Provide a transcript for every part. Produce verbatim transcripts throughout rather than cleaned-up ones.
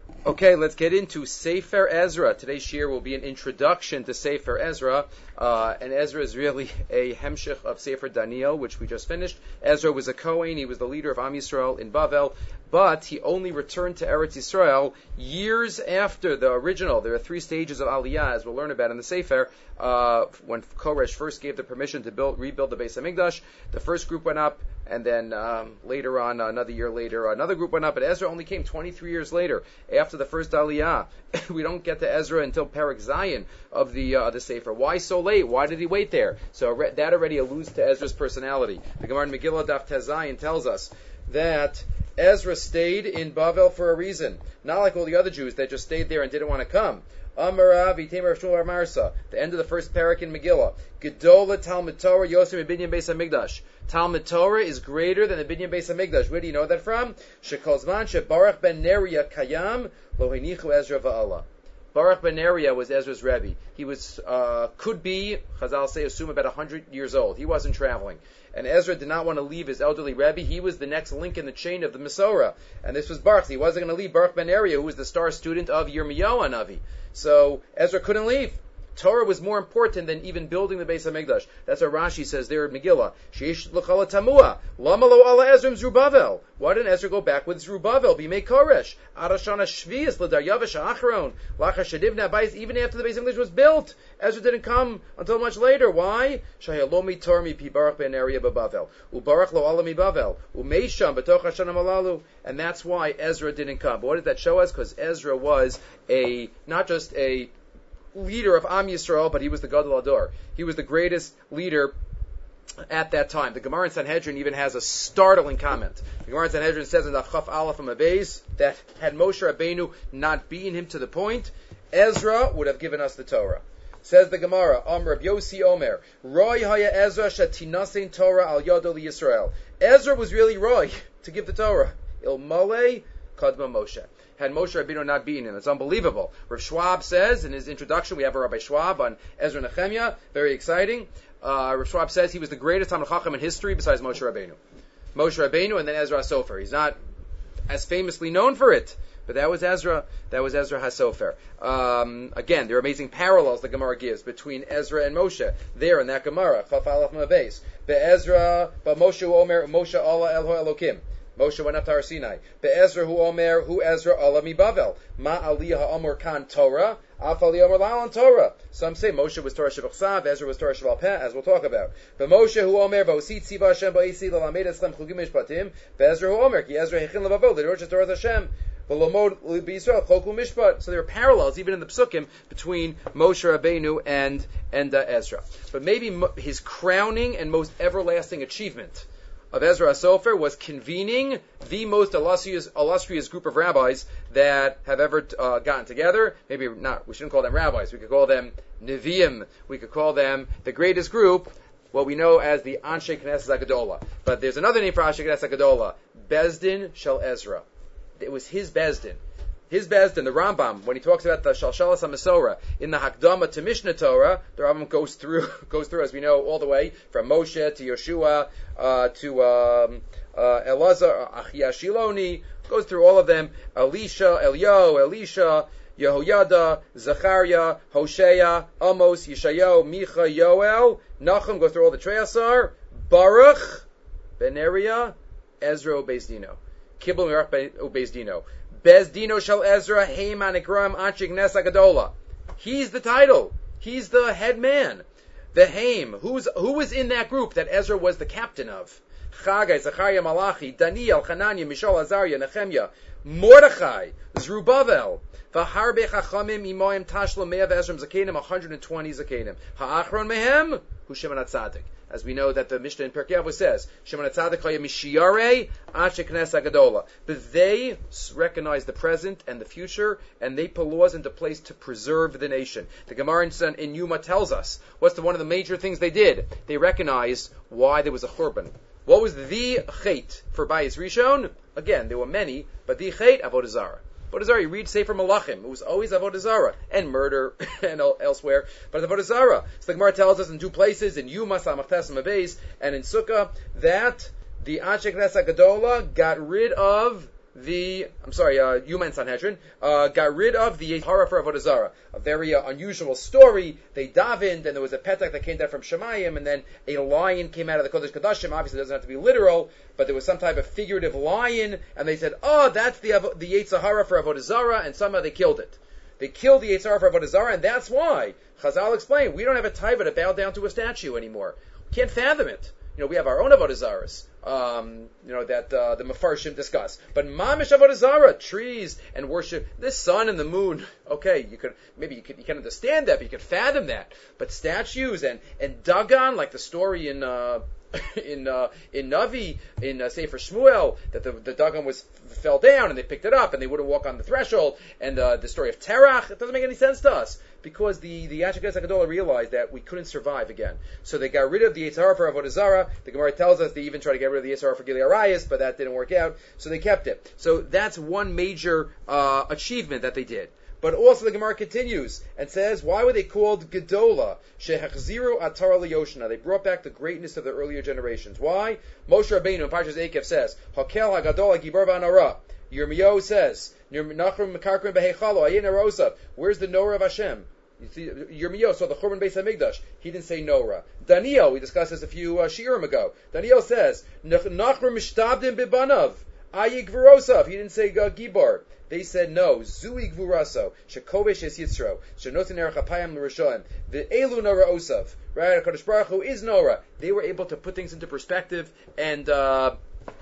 Okay, let's get into Sefer Ezra. Today's shir will be an introduction to Sefer Ezra. Uh, and Ezra is really a hemshich of Sefer Daniel, which we just finished. Ezra was a Kohen. He was the leader of Am Yisrael in Bavel. But he only returned to Eretz Yisrael years after the original. There are three stages of Aliyah, as we'll learn about in the Sefer. Uh, when Koresh first gave the permission to build, rebuild the Beis HaMikdash, the first group went up, and then um, later on, another year later, another group went up. But Ezra only came twenty-three years later, after the first Aliyah. We don't get to Ezra until Perek Zion of the uh, the Sefer. Why so late? Why did he wait there? So re- that already alludes to Ezra's personality. The Gemara in Megillah Daf Tezayin tells us that Ezra stayed in Bavel for a reason. Not like all the other Jews that just stayed there and didn't want to come. Amarav Itamer Shmuel Marsa, the end of the first parak in Megillah. Gedola Talmud Torah Yosem Binyan Beis Hamikdash. Talmud Torah is greater than the Binyan Beis Hamikdash. Where do you know that from? Shekolzman Shebarach ben Neriah Kayam Lo Hinichu Ezra Va'ala. Baruch ben Neriah was Ezra's Rebbe. He was, uh, could be, Chazal say, assume about one hundred years old. He wasn't traveling. And Ezra did not want to leave his elderly Rebbe. He was the next link in the chain of the Masorah. And this was Baruch. He wasn't going to leave Baruch ben Neriah, who was the star student of Yirmiyahu Hanavi. So Ezra couldn't leave. Torah was more important than even building the Beis HaMikdash. That's what Rashi says there in Megillah. Sheish l'chala tamua. Lama lo ala Ezra Zerubbabel. Why didn't Ezra go back with Zerubbabel? Bimei Koresh. Arashana Shvius l'daryavish ha'achron. Lacha shedivna bayis. Even after the Beis HaMikdash was built, Ezra didn't come until much later. Why? Shayalomi tormi pi Baruch ben Neriah b'Bavel. U'Baruch lo ala mi Bavel. U'meisham b'toch hashanam alalu. And that's why Ezra didn't come. But what did that show us? Because Ezra was a, not just a leader of Am Yisrael, but he was the Gadol Ador. He was the greatest leader at that time. The Gemara in Sanhedrin even has a startling comment. The Gemara in Sanhedrin says in the Chaf Aleph Amabez that had Moshe Rabbeinu not beaten him to the point, Ezra would have given us the Torah. Says the Gemara, Am Rab Yossi Omer, Roy Haya Ezra Shatinasein Torah Al Yado Li Yisrael. Ezra was really Roy to give the Torah. Il Male Kadma Moshe. Had Moshe Rabbeinu not beaten him. It's unbelievable. Rav Schwab says in his introduction, we have a Rabbi Schwab on Ezra Nehemiah, very exciting. Uh, Rav Schwab says he was the greatest Talmid Chacham in history besides Moshe Rabbeinu. Moshe Rabbeinu and then Ezra HaSofer. He's not as famously known for it, but that was Ezra. That was Ezra HaSofer. Um, again, there are amazing parallels the Gemara gives between Ezra and Moshe. There in that Gemara, Chaf Aleph Mabez. Be'ezra, Moshe Omer, Moshe Allah Elho Elokim. Moshe went up to Har Sinai. Be'ezra hu Omer, hu Ezra Allah mi Bavel. Ma aliyah ha'omer kan Torah, af aliyah omer la'alan Torah. Some say Moshe was Torah Shebachsav, Ezra was Torah Sheval Peh, as we'll talk about. But Moshe hu Omer, v'osit tziva Hashem ba'isi l'lamed eslem chugim mishpatim. Be'ezra hu Omer, ki Ezra hechin levavo, l'dorach Torah Hashem. V'lomod b'Yisrael chokul mishpat. So there are parallels, even in the Psukim, between Moshe Rabbeinu and, and uh, Ezra. But maybe his crowning and most everlasting achievement of Ezra HaSofer was convening the most illustrious, illustrious group of rabbis that have ever uh, gotten together. Maybe not, we shouldn't call them rabbis. We could call them Nevi'im. We could call them the greatest group, what we know as the Anshe Knesset HaGadola. But there's another name for Anshe Knesset HaGadola, Bezdin Shel Ezra. It was his Bezdin. His Bezdin, the Rambam, when he talks about the Shalshalas HaMasorah in the Hakdama to Mishnah Torah, the Rambam goes through, goes through, as we know, all the way from Moshe to Yeshua uh, to um, uh, Elazar, Achia Shiloni, goes through all of them. Elisha, Elio, Elisha, Yehoyada, Zechariah, Hosea, Amos, Yeshayahu, Micha, Yoel, Nachum, goes through all the Treasar, Baruch, Ben Neriah, Ezra, Bezdino. Kibbel Mirach Bezdino. Bezdino Shel Ezra, Heiman Ikram Anshe Knesset HaGadola. He's the title. He's the head man. The Haim. Who's, who was in that group that Ezra was the captain of? Chagai, Zechariah, Malachi, Daniel, Hananiah, Mishael, Azariah, Nehemiah, Mordechai, Zerubbabel, V'harbe Chachamim, Imoim, Tashlo, Me'av, Ezra, Zakenim, one hundred twenty Zakenim. Ha'achron Mehem, Hu Shimon HaTzadik. As we know that the Mishnah in Pirkei Avos says, Shimon HaTzadik Chaya Mishiyarei Anshe Knesset HaGadola. But they recognize the present and the future, and they put laws into place to preserve the nation. The Gemara in Yuma tells us, what's the, one of the major things they did? They recognized why there was a Churban. What was the Chet for Bayis Rishon? Again, there were many, but the Chet, Avodah Zarah. Avodah Zarah, you read Sefer Malachim, it was always Avodah Zarah, and murder, and elsewhere, but Avodah Zarah. So the Gemara tells us in two places, in Yuma, Samachtes, Mabez, and in Sukkah, that the Anshe Knesset HaGadola got rid of the, I'm sorry, uh, Yuma and Sanhedrin, uh, got rid of the Hara for Avodah Zarah. A very uh, unusual story. They davened, and there was a petak that came down from Shemayim, and then a lion came out of the Kodesh Kodashim. Obviously, it doesn't have to be literal, but there was some type of figurative lion, and they said, oh, that's the the Yetzer Hara for Avodah Zarah, and somehow they killed it. They killed the Yetzer Hara for Avodah Zarah, and that's why Chazal explained, we don't have a taiva to bow down to a statue anymore. We can't fathom it. You know, we have our own Avodah Zarahs, um, you know, that uh, the Mefarshim discuss. But Mamish Avodah Zarah, trees and worship, the sun and the moon, okay, you could, maybe you could, you can understand that, but you could fathom that. But statues and, and Dagon, like the story in, uh, in, uh, in Navi, in uh, Sefer Shmuel, that the, the Dagon was, fell down and they picked it up and they wouldn't walk on the threshold, and uh, the story of Terach, it doesn't make any sense to us. Because the, the Anshe Knesset Gedolah realized that we couldn't survive again. So they got rid of the Yetzer Hara for Avodah Zarah. The Gemara tells us they even tried to get rid of the Yetzer Hara for Gilui Arayos, but that didn't work out. So they kept it. So that's one major uh, achievement that they did. But also the Gemara continues and says, why were they called Gedolah? Shehachziru Atara Liyoshna. They brought back the greatness of the earlier generations. Why? Moshe Rabbeinu in Parshas Eikev says, Hakel HaGadol HaGibor VaNorah. Yirmiyahu says, where's the Norah of Hashem? You see, Yirmiyahu saw the Churban Beis Hamikdash. He didn't say Norah. Daniel, we discussed this a few uh, shiurim ago. Daniel says, Nachrim Mishtabdim Bibanav. Ayi Gvurosav. He didn't say uh, Gibor. They said no. Zui Gvuraso. Shekovesh Es Yitzro. Shenotin Erech Apayim L'Rishoim. The Elu Norah Osav. Right? HaKadosh Baruch Hu is Norah. They were able to put things into perspective and uh,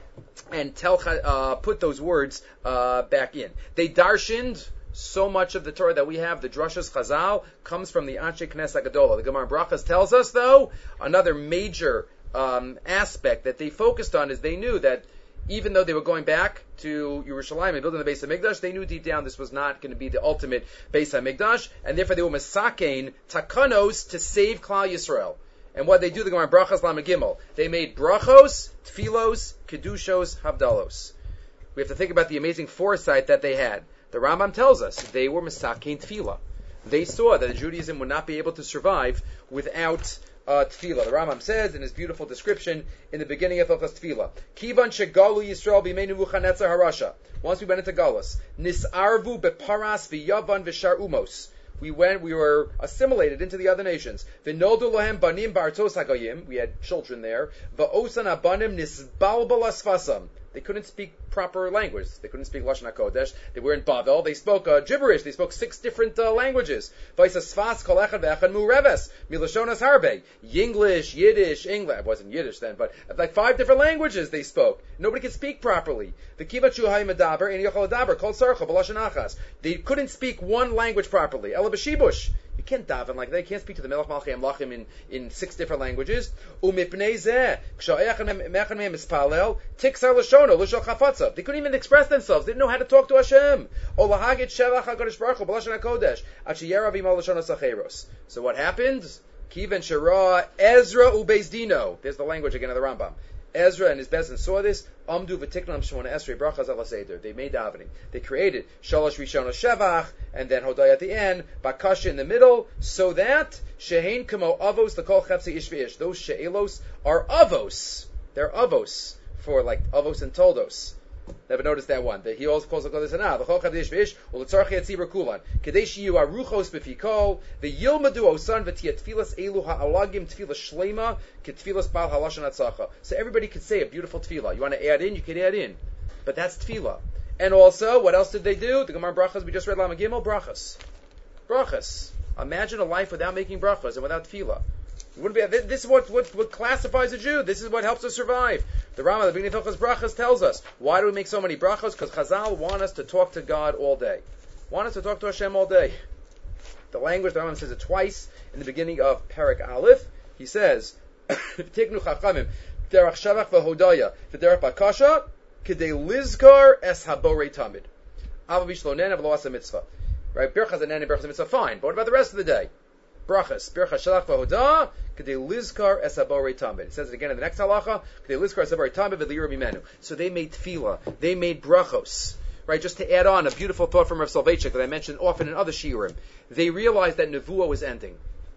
and tell uh, put those words uh, back in. They darshaned. So much of the Torah that we have, the Drashas Chazal, comes from the Anshe Knesset Gedolah. The Gemara Brachas tells us, though, another major um, aspect that they focused on is they knew that even though they were going back to Yerushalayim and building the Beis HaMikdash, they knew deep down this was not going to be the ultimate Beis HaMikdash, and therefore they were Masakein Takanos to save Klal Yisrael. And what they do, the Gemara Brachas Lamed Gimel, they made brachos, tfilos, kedushos, havdalos. We have to think about the amazing foresight that they had. The Rambam tells us they were Masakein Tefillah. They saw that Judaism would not be able to survive without uh, Tefillah. The Rambam says in his beautiful description in the beginning of Hilchos Tefillah, Kivan shegalu Yisrael b'meinu Nebuchadnezzar harasha. Once we went into Galus, Nisarvu beparas v'yavan v'shar umos. We went, we were assimilated into the other nations. V'noldu lahem banim b'artos hagoyim. We had children there. V'osan abanim nisbalbal asfasam. They couldn't speak proper language. They couldn't speak Lashon HaKodesh. They were in Bavel. They spoke uh, gibberish. They spoke six different uh, languages. Vaisasfas kol echad ve'echad mureves. Miloshonas harbe. Yinglish, Yiddish, English. It wasn't Yiddish then, but like five different languages they spoke. Nobody could speak properly. The kivachu hay medaber and yochol daber kol sarcha b'lashon achas. They couldn't speak one language properly. Ela b'shibush. You can't daven like that. You can't speak to the Melech Malchei Amlachim in, in six different languages. Umipnei zeh, k'sha'echan me'em mispalel, tiksar l'shono, l'shol chafatzav. They couldn't even express themselves. They didn't know how to talk to Hashem. O lahagit shelach HaKadosh Baruch Hu b'lashon HaKodesh, at sheyerav imo l'shon ha'sacheros. So what happened? Kiven shara Ezra ubeis dino. There's the language again of the Rambam. Ezra and his Bezin saw this. Amdu v'tiknam shmona esrei brachas ala seder. They made davening. They created shalosh rishon shevach, and then hodai at the end, bakasha in the middle, so that shehein kamo avos the kol chepsi ish v'ish. Those she'elos are avos. They're avos for like avos and toldos. Never noticed that one. He also calls it Kodesh Hanah. The Chol Chadish Vish, Uletzarchi Etzibur Kulan. Kadesh Yu Aruchos Befikol, the Yilmadu Osan V'Tiyat Tfilas Elu Ha'alagim Tfilas Shlema, Ketfilas Bal Halashon Atzacha. So everybody could say a beautiful tefillah. You want to add in, you can add in. But that's tefillah. And also, what else did they do? The Gemara Brachas, we just read Lama Gimel, Brachas. Brachas. Imagine a life without making brachas and without tefillah. Wouldn't be, this is what, what, what classifies a Jew. This is what helps us survive. The Rambam, the beginning of Hilchos Brachas, tells us, why do we make so many brachos? Because Chazal want us to talk to God all day. Want us to talk to Hashem all day. The language, the Rambam says it twice in the beginning of Perek Aleph. He says, Tiknu chachamim, derech shavach v'hodaya, v'derech bakasha, k'dei lizkar es haborei tamid. Avavish lo nen, avlo asa mitzvah. Right? Birchas and nen and birchas mitzvah, fine. But what about the rest of the day? Brachas, bircha shalach v'hodah, k'dei lizkar es haborei tamid. It says it again in the next halacha, k'dei lizkar es haborei tamid v'liru mimenu. So they made tefillah, they made brachos. Right, just to add on a beautiful thought from Rav Soloveitchik that I mentioned often in other shiurim. They realized that Nevuah was ending.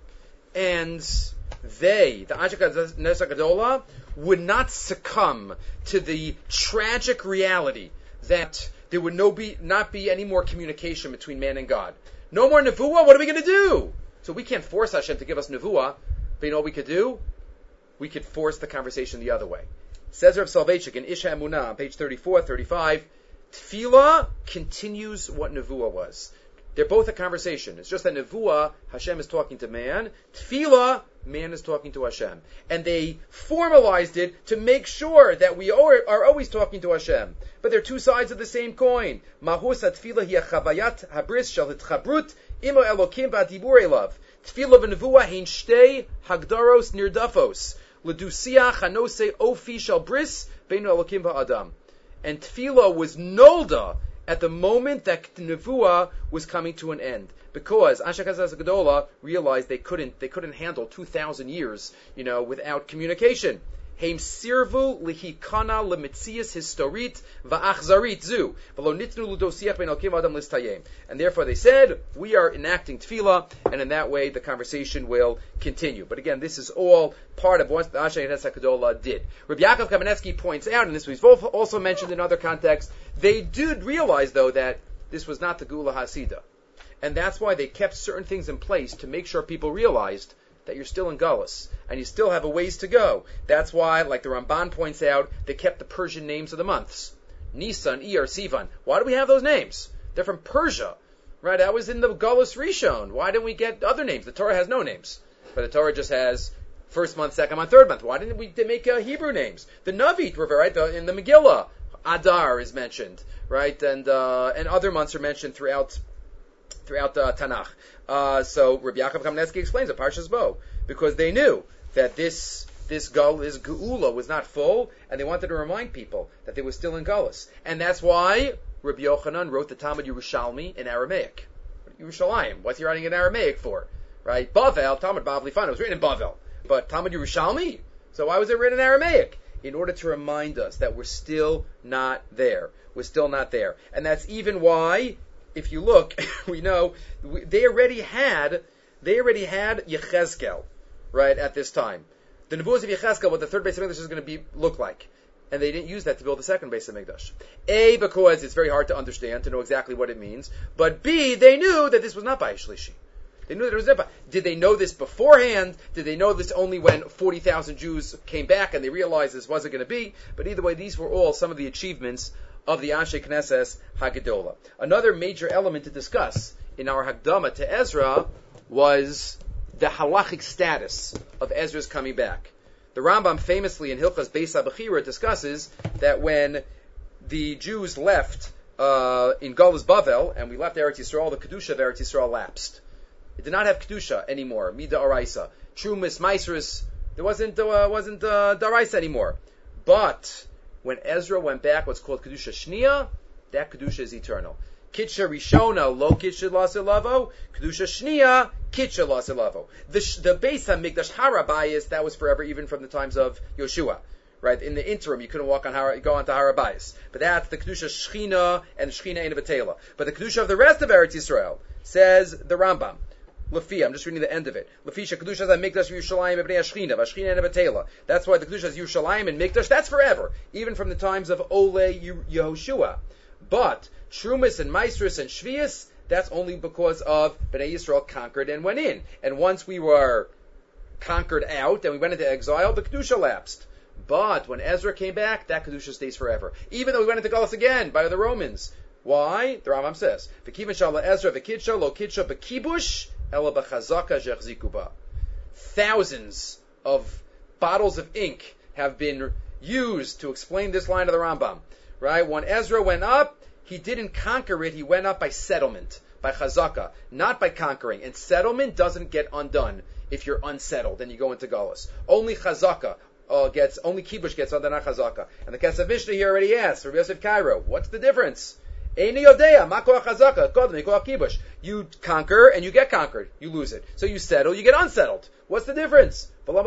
And they, the Anshe Knesset Gedolah, would not succumb to the tragic reality that there would no be not be any more communication between man and God. No more nevuah. What are we going to do? So we can't force Hashem to give us nevuah, but you know what we could do? We could force the conversation the other way. Says Rav Soloveitchik in Isha Emunah on page thirty-four, thirty-five, Tefillah continues what nevuah was. They're both a conversation. It's just that nevuah, Hashem is talking to man. Tefillah, man is talking to Hashem. And they formalized it to make sure that we are, are always talking to Hashem. But they're two sides of the same coin. Mahus ha-tefillah hi chavayat habris shel hitchabrut imo elokim ba'dibur elav. Tefillah v'nevuah hein shtei hagdaros nirdafos. L'dusiach hanose ofi shel bris beinu elokim ba'adam. And tefillah was nolda at the moment that the nevuah was coming to an end, because Anshe Knesset Gedola realized they couldn't they couldn't handle two thousand years, you know, without communication. Heim sirvu lihikana lemitzias historit va'achzarit zu v'lo nitnu ludosiach ben alkim adam listayem. And therefore they said, we are enacting tefillah, and in that way the conversation will continue. But again, this is all part of what the Anshe Knesset Gedola did. Rabbi Yaakov Kamenetsky points out, and this was also mentioned in other contexts, they did realize though that this was not the Gula Hasida. And that's why they kept certain things in place to make sure people realized that you're still in Galus, and you still have a ways to go. That's why, like the Ramban points out, they kept the Persian names of the months. Nisan, Iyar, Sivan. Why do we have those names? They're from Persia, right? That was in the Galus Rishon. Why didn't we get other names? The Torah has no names, but the Torah just has first month, second month, third month. Why didn't we make uh, Hebrew names? The Navit River, right? The, in the Megillah, Adar is mentioned, right? And uh, and other months are mentioned throughout throughout the uh, Tanakh. Uh, so Rabbi Yaakov Kamenetsky explains it, Parshas Bo, because they knew that this this Gal, this Geula was not full, and they wanted to remind people that they were still in Galus. And that's why Rabbi Yochanan wrote the Talmud Yerushalmi in Aramaic. Yerushalayim, what's he writing in Aramaic for? Right? Bavel, Talmud Bavli Fan, it was written in Bavel. But Talmud Yerushalmi? So why was it written in Aramaic? In order to remind us that we're still not there. We're still not there. And that's even why, if you look, we know we, they already had they already had Yechezkel, right, at this time. The Nebuahs of Yechezkel, what the third base of Mikdash is going to be look like, and they didn't use that to build the second base of Mikdash. A, because it's very hard to understand to know exactly what it means, but B, they knew that this was not Bayis Shlishi. They knew that it was Nebuah. Did they know this beforehand? Did they know this only when forty thousand Jews came back and they realized this wasn't going to be? But either way, these were all some of the achievements of the Anshe Knesset Hagedola. Another major element to discuss in our Hagdama to Ezra was the halachic status of Ezra's coming back. The Rambam famously in Hilchas Beis HaBechira discusses that when the Jews left uh, in Galus Bavel, and we left Eretz Yisrael, the Kedusha of Eretz Yisrael lapsed. It did not have Kedusha anymore, Mida Araisa. Trumas, Maisrus, there wasn't, uh, wasn't uh, Daraisa anymore. But when Ezra went back, what's called Kedusha Shnia, that Kedusha is eternal. Kitsha Rishona, lo Kitsha Lasilavo, Kedusha Shnia, Kitsha Lasilavo. The, the Beis HaMikdash Harabayis, that was forever, even from the times of Yoshua. Right? In the interim, you couldn't walk on Har- go onto Harabayis. But that's the Kedusha Shechina and Shechina Ein Betela. But the Kedusha of the rest of Eretz Yisrael, says the Rambam, Lefi, I'm just reading the end of it. Lefisha Kedusha Mikdash Yerushalayim Ebnei Ashchina, Vashchina and Betela. That's why the Kedusha is Yerushalayim and Mikdash. That's forever, even from the times of Ole Yehoshua. But Trumas and Maisrus and Shvius, that's only because of Bnei Yisrael conquered and went in. And once we were conquered out and we went into exile, the Kedusha lapsed. But when Ezra came back, that Kedusha stays forever. Even though we went into Galus again by the Romans. Why? The Rambam says, V'kivan shala Ezra v'kidsha lo kidsha b'kibush ela b'chazaka zechziku ba. Thousands of bottles of ink have been used to explain this line of the Rambam. Right? When Ezra went up, he didn't conquer it, he went up by settlement, by chazaka, not by conquering. And settlement doesn't get undone if you're unsettled and you go into Galus. Only chazaka uh, gets, only kibush gets undone, not chazaka. And the Kesef Mishnah here already asked, Rabbi Yosef Cairo, what's the difference? You conquer and you get conquered. You lose it. So you settle, you get unsettled. What's the difference? Why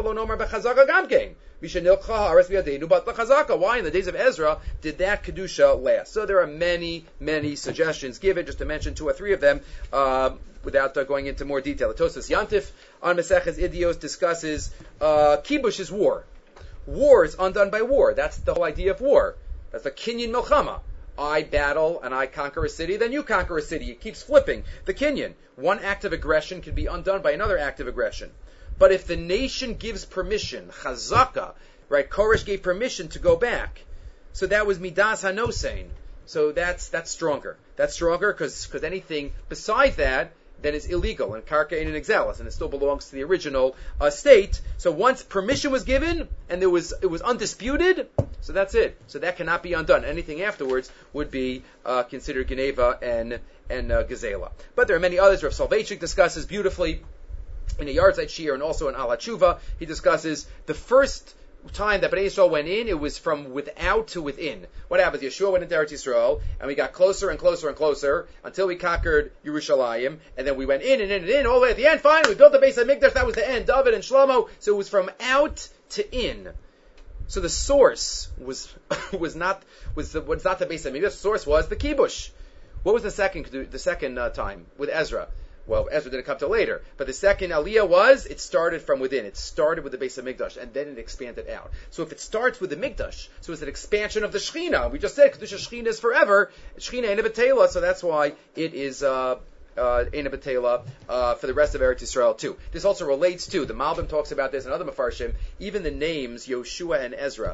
in the days of Ezra did that Kedusha last? So there are many, many suggestions given, just to mention two or three of them, uh, without uh, going into more detail. The Tosas Yantif on Maseches Idios discusses uh, Kibush is war. War is undone by war. That's the whole idea of war. That's the Kinyan Milchama. I battle and I conquer a city, then you conquer a city. It keeps flipping. The Kinyan. One act of aggression can be undone by another act of aggression. But if the nation gives permission, chazaka, right, Koresh gave permission to go back, so that was midas hanosein. So that's that's stronger. That's stronger because anything besides that then is illegal, and karka ain't an exelis, and it still belongs to the original uh, state. So once permission was given and there was it was undisputed, so that's it. So that cannot be undone. Anything afterwards would be uh, considered geneva and and uh, gazela. But there are many others. Rav Soloveitchik discusses beautifully in a Yardzeit Shir and also in Al HaTshuva. He discusses the first time that Bnei Yisrael went in, it was from without to within. What happened? Yeshua went into Eretz Yisrael, and we got closer and closer and closer until we conquered Yerushalayim, and then we went in and in and in, all the way at the end. Finally, we built the Beis HaMikdash. That was the end. David and Shlomo. So it was from out to in. So the source was was not was the, was not the Beis HaMikdash. The source was the Kibush. What was the second the second uh, time with Ezra? Well, Ezra didn't come till later. But the second Aliyah was, it started from within. It started with the Beis HaMikdash, and then it expanded out. So if it starts with the Mikdash, so it's an expansion of the Shechina. We just said, Kedusha Shechina is forever. Shechina ain't a B'tela, so that's why it is uh, uh, ain't a B'tela uh, for the rest of Eretz Yisrael too. This also relates to, the Malbim talks about this and other Mefarshim, even the names Yoshua and Ezra.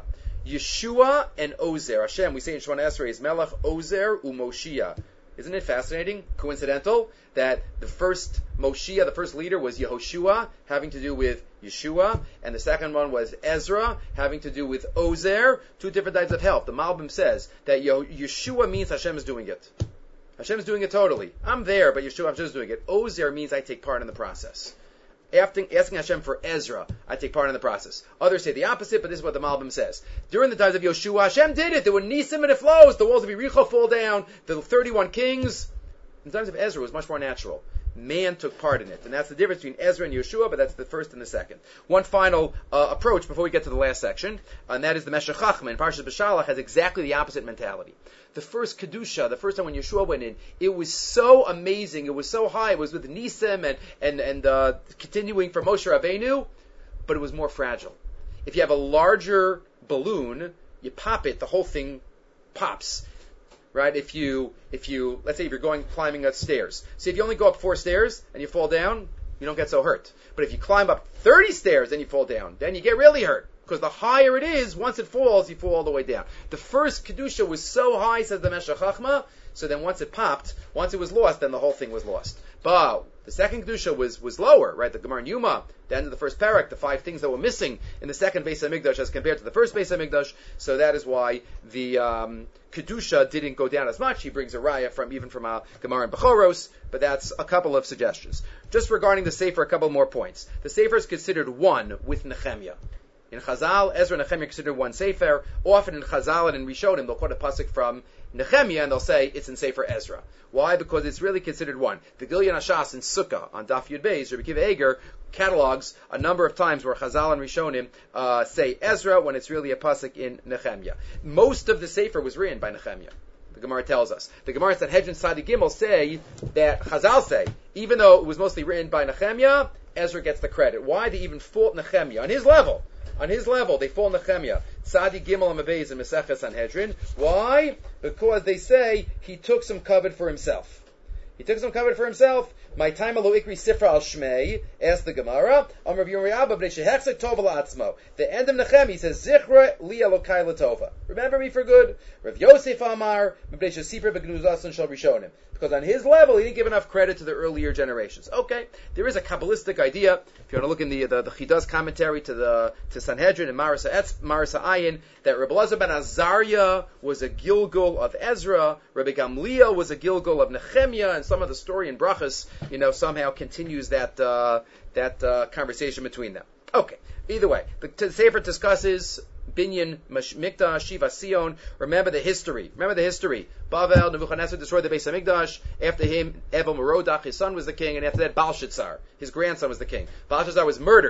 Yeshua and Ozer. Hashem, we say in Shemona Esrei, is Melech Ozer u'Moshiach. Isn't it fascinating, coincidental, that the first Moshiach, the first leader, was Yehoshua, having to do with Yeshua, and the second one was Ezra, having to do with Ozer, two different types of help. The Malbim says that Yeshua means Hashem is doing it. Hashem is doing it totally. I'm there, but Yeshua, I'm just doing it. Ozer means I take part in the process. After asking Hashem for Ezra, I take part in the process. Others say the opposite, but this is what the Malbim says. During the times of Yoshua, Hashem did it. There were nisim and it flows. The walls of Yericho fall down. The thirty-one kings. In the times of Ezra, it was much more natural. Man took part in it. And that's the difference between Ezra and Yoshua, but that's the first and the second. One final uh, approach before we get to the last section, and that is the Meshech Chachma. In Parshas Beshalach has exactly the opposite mentality. The first Kedusha, the first time when Yeshua went in, it was so amazing, it was so high, it was with Nisim and, and, and uh, continuing from Moshe Rabbeinu, but it was more fragile. If you have a larger balloon, you pop it, the whole thing pops. Right? If you, if you, let's say if you're going, climbing up stairs. See, if you only go up four stairs and you fall down, you don't get so hurt. But if you climb up thirty stairs and you fall down, then you get really hurt. Because the higher it is, once it falls, you fall all the way down. The first Kedusha was so high, says the Meshech Chachma, so then once it popped, once it was lost, then the whole thing was lost. But the second Kedusha was, was lower, right? The Gemara in Yuma, the end of the first parak, the five things that were missing in the second Beis HaMikdash as compared to the first Beis HaMikdash, so that is why the um, Kedusha didn't go down as much. He brings a raya from, even from uh, Gemara in Bechoros, but that's a couple of suggestions. Just regarding the Sefer, a couple more points. The Sefer is considered one with Nehemiah. In Chazal, Ezra and Nehemiah are considered one Sefer. Often in Chazal and in Rishonim, they'll quote a pasuk from Nehemiah and they'll say it's in Sefer Ezra. Why? Because it's really considered one. The Gilyon HaShas in Sukkah on Daf Yud Beis, Rabbi Akiva Eger catalogs a number of times where Chazal and Rishonim uh, say Ezra when it's really a pasuk in Nehemiah. Most of the Sefer was written by Nehemiah. The Gemara tells us. The Gemara at Hedron Sadi Gimel say that Chazal say, even though it was mostly written by Nehemiah, Ezra gets the credit. Why? They even fault Nehemiah on his level. On his level, they fall Nehemiah. Tzadi Gimel Amavez and Mesechah Sanhedrin. Why? Because they say he took some covet for himself. He took some covet for himself. My time alo ikri sifra al shmei, asked the Gemara. Am Rav Yirmiyah b'nei shehechzek tova la'atzmo. The end of Nehemiah, he says, Zichra li elokai latova. Remember me for good. Rav Yosef Amar, b'nei shesipra b'gnuzason shal rishonim. Because on his level, he didn't give enough credit to the earlier generations. Okay, there is a Kabbalistic idea. If you want to look in the the, the Chidah's commentary to the to Sanhedrin and Marasa Etz, Marasa Ayin, that Rabbi Elazar ben Azariah was a Gilgul of Ezra, Rabbi Gamliel was a Gilgul of Nehemiah, and some of the story in Brachas, you know, somehow continues that uh, that uh, conversation between them. Okay, either way, the, the Sefer discusses Binyan Mikdash, Shiva Sion. Remember the history. Remember the history. Bavel, Nebuchadnezzar destroyed the Beis HaMikdash. After him, Evel Merodach, his son was the king, and after that, Belshazzar, his grandson was the king. Belshazzar was murdered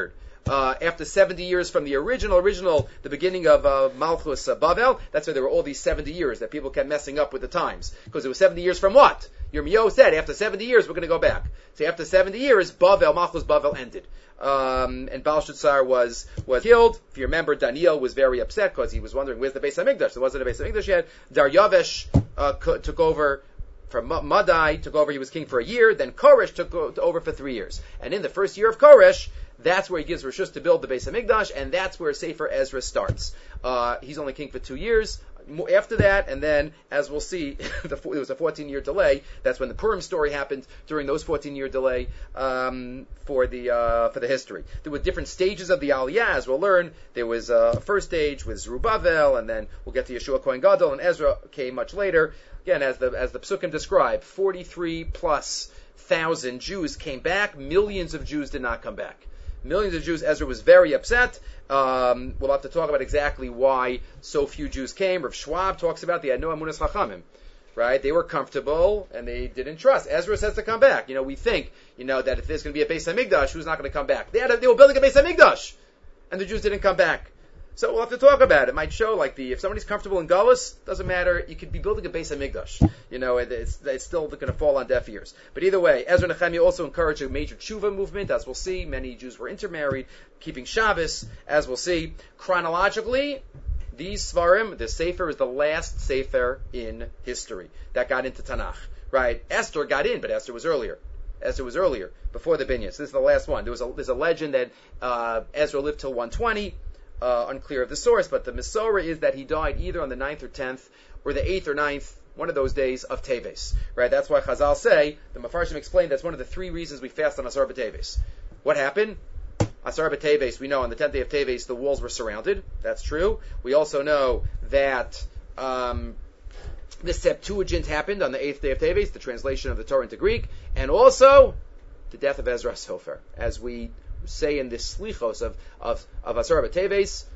uh, after seventy years from the original, original, the beginning of uh, Malchus uh, Bavel. That's why there were all these seventy years that people kept messing up with the times. Because it was seventy years from what? Yirmiyahu said, after seventy years, we're going to go back. So after seventy years, Bavel, Malchus Bavel ended. Um, and Belshazzar was, was killed. If you remember, Daniel was very upset because he was wondering, where's the Beis HaMikdash? There wasn't a Beis HaMikdash yet. Daryavesh uh, took over from Madai, took over, he was king for a year. Then Koresh took over for three years. And in the first year of Koresh, that's where he gives Rishus to build the Beis HaMikdash, and that's where Sefer Ezra starts. Uh, he's only king for two years. After that, and then, as we'll see, the, it was a fourteen-year delay. That's when the Purim story happened during those fourteen-year delay um, for the uh, for the history. There were different stages of the Aliyah, as we'll learn. There was a first stage with Zerubbabel, and then we'll get to Yeshua Kohen Gadol, and Ezra came much later. Again, as the as the Psukim describe, forty-three plus thousand Jews came back. Millions of Jews did not come back. Millions of Jews. Ezra was very upset. Um, we'll have to talk about exactly why so few Jews came. Rav Schwab talks about the Anu Amunas Chachamim, right? They were comfortable and they didn't trust. Ezra says to come back. You know, we think, you know, that if there's going to be a Beis HaMikdash, who's not going to come back? They had a, they were building a Beis HaMikdash, and the Jews didn't come back. So we'll have to talk about it. It might show, like, the if somebody's comfortable in Galus, doesn't matter. You could be building a Beis HaMikdash. You know, it, it's, it's still going to fall on deaf ears. But either way, Ezra and Nehemiah also encouraged a major tshuva movement, as we'll see. Many Jews were intermarried, keeping Shabbos, as we'll see. Chronologically, these Svarim, the Sefer is the last Sefer in history that got into Tanakh. Right? Esther got in, but Esther was earlier. Esther was earlier, before the Binyas. This is the last one. There was a, there's a legend that uh, Ezra lived till one twenty. Uh, unclear of the source, but the Masorah is that he died either on the ninth or tenth, or the eighth or ninth, one of those days of Teves. Right? That's why Chazal say, the Mefarshim explained that's one of the three reasons we fast on Asar B'Teves. What happened? Asar B'Teves, we know on the tenth day of Teves the walls were surrounded. That's true. We also know that um, the Septuagint happened on the eighth day of Teves, the translation of the Torah into Greek, and also the death of Ezra Sofer, as we say in this slichos of of of Asar B'Teves,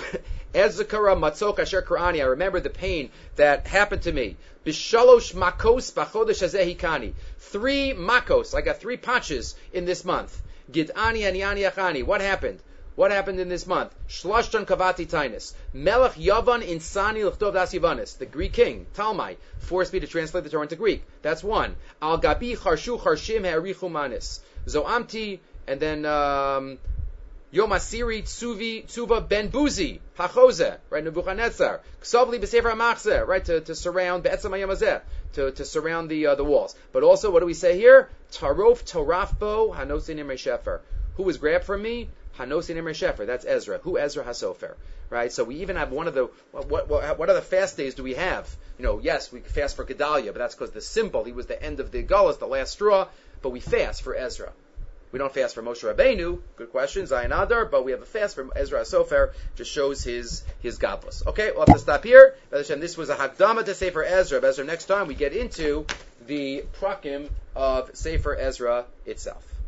Ezekara Matzok Asher Qur'ani. I remember the pain that happened to me. Bishalosh makos b'chodesh hazeh hikani. Three makos. I got three patches in this month. Gid'ani aniyani achani. What happened? What happened in this month? Shlashtan kavati tainis. Melech Yavan insani l'chtov das Yavanis. The Greek king, Talmai, forced me to translate the Torah into Greek. That's one. Al gabi charshu charshim ha'arichu manis. Zoamti. And then um, Yom Asiri Tzuvi Tzuva Ben Buzi Hachoze, right? Nebuchadnezzar Ksavli B'Sefer HaMachzeh, right? To to surround Be'etzem HaYom Hazeh, to to surround the uh, the walls. But also, what do we say here? Tarof Torafbo Hanosin Imre Shefer. Who was grabbed from me? Hanosin Imre Shefer. That's Ezra. Who Ezra Hasofer, right? So we even have one of the what what what other fast days do we have? You know, yes, we fast for Gedalia, but that's because the symbol. He was the end of the Galus, the last straw. But we fast for Ezra. We don't fast for Moshe Rabbeinu. Good question, Zayin Adar. But we have a fast for Ezra Sofer. Just shows his his godless. Okay, we'll have to stop here. This was a Hakdama to Sefer Ezra. Ezra. Next time we get into the Prakim of Sefer Ezra itself.